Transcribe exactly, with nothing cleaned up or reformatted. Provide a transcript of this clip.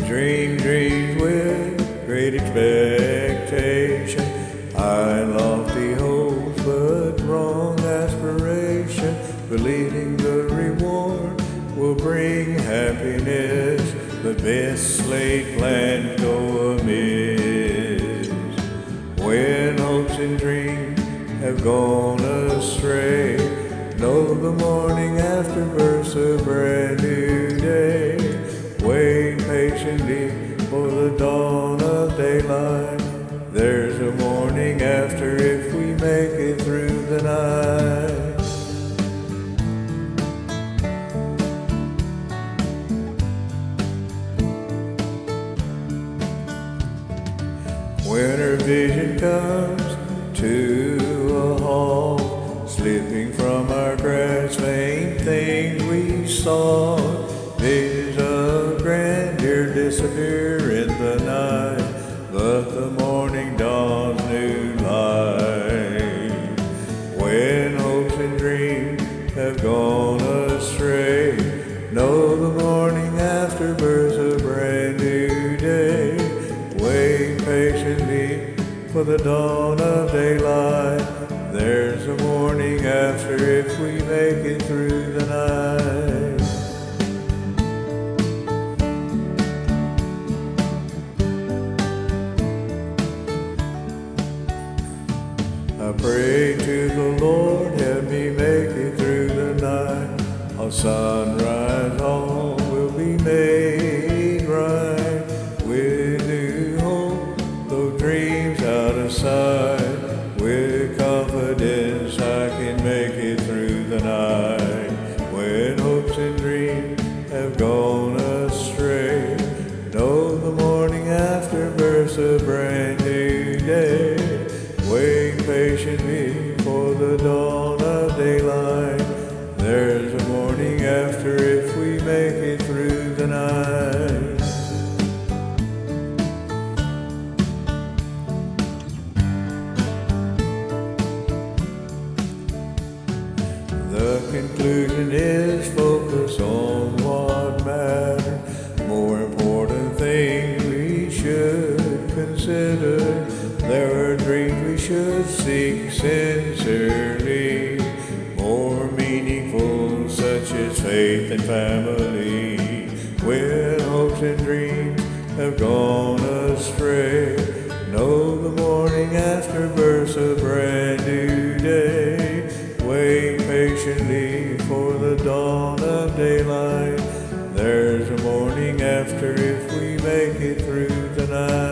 dream dreams with great expectation. I lofty hopes but wrong aspiration, believing the reward will bring happiness, but best laid plans go amiss. When hopes and dreams have gone astray, know the morning after birth's a brand new day. Wait patiently for the dawn of daylight. There's a morning after if we make it through the night. When our vision comes to a halt, slipping from our grasp ain't things we saw. Visions of grandeur disappear in the night, but the morning dawns new light. When hopes and dreams have gone astray, know the morning after birth's a brand new day. Wait patiently for the dawn of daylight. There's a morning after if we make it through the night. I pray to the Lord, help me make it through the night. On sunrise all will be made right. With new hope, though dreams out of sight, with confidence I can make it through the night. When hopes and dreams have gone astray, know the morning after birth's a brand new day. Wait patiently for the dawn of daylight. There's a morning after if we make it through the night. The conclusion is focus on what matters. More important things we should consider. There are dreams we should seek sincerely, more meaningful, such as faith and family. When hopes and dreams have gone astray, know the morning after birth's a brand new day. Wait patiently for the dawn of daylight. There's a morning after if we make it through the night.